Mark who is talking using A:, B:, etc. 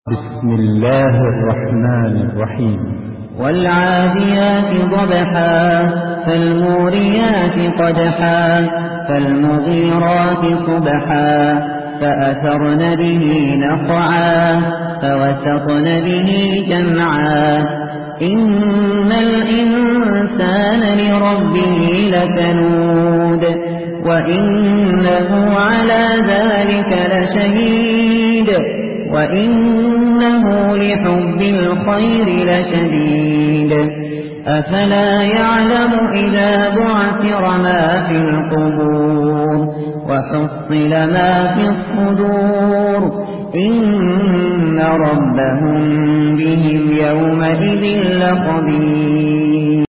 A: بسم الله الرحمن الرحيم.
B: والعاديات ضبحا فالموريات قدحا فالمغيرات صبحا فأثرن به نقعا فوسطن به جمعا إن الإنسان لربه لكنود وإنه على ذلك لشهيد وإنه لحب الخير لشديد أفلا يعلم إذا بعثر ما في القبور وحصل ما في الصدور إن ربهم بهم يومئذ لخبير.